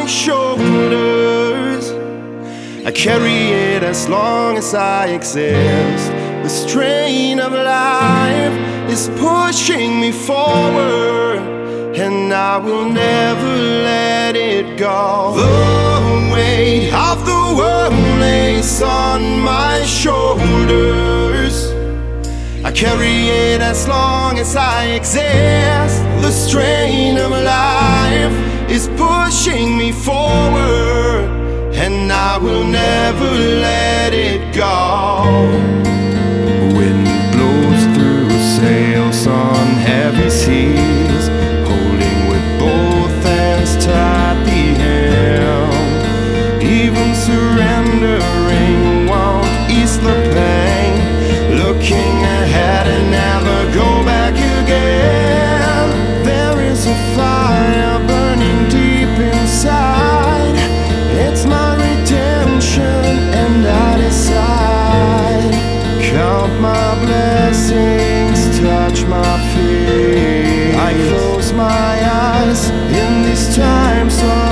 shoulders. I carry it as long as I exist. The strain of life is pushing me forward, and I will never let it go. The weight of the world lays on my shoulders. I carry it as long as I exist. The strain of life is pushing me forward, and I will never let it go. Wind blows through sails on heavy seas, holding with both hands tight the helm. Even surrendering won't ease the pain. Looking ahead and never go back again. There is a fire burning deep inside. It's my redemption, and I decide. Count my blessings, touch my feet. I close my eyes in these times of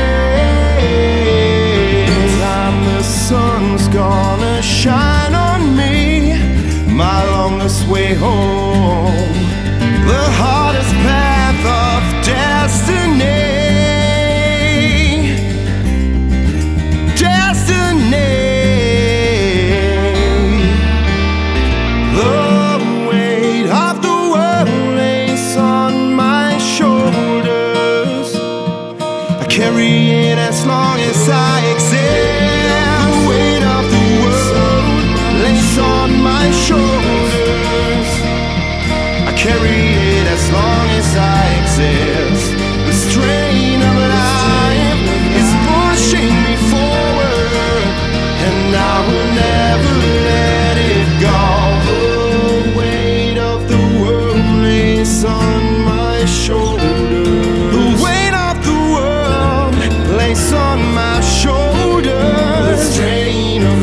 grace. And the sun's gonna shine on me, my longest way home, the hardest path of destiny. Destiny. The weight of the world lays on my shoulders. I carry it as long as I exist. The weight of the world lays on my shoulders. I carry it as long as I exist. The strain of life is pushing me forward, and I will never let it go. The weight of the world lays on my shoulders. The weight of the world lays on my shoulders. The strain of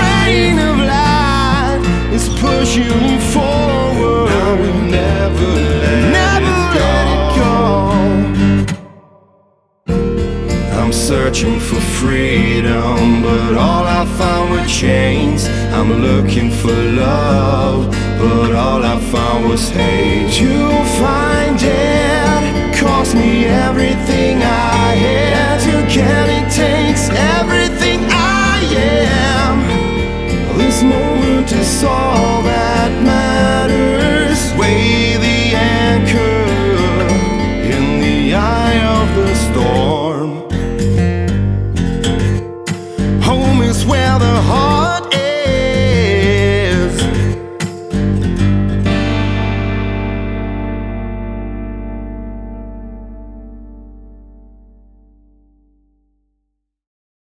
life is pushing me forward. I will never let it go. I'm searching for freedom, but all I found were chains. I'm looking for love, but all I found was hate. To find it cost me everything I had. To get it takes everything I am. This moment is all that matters. Weigh the anchor in the eye of the storm.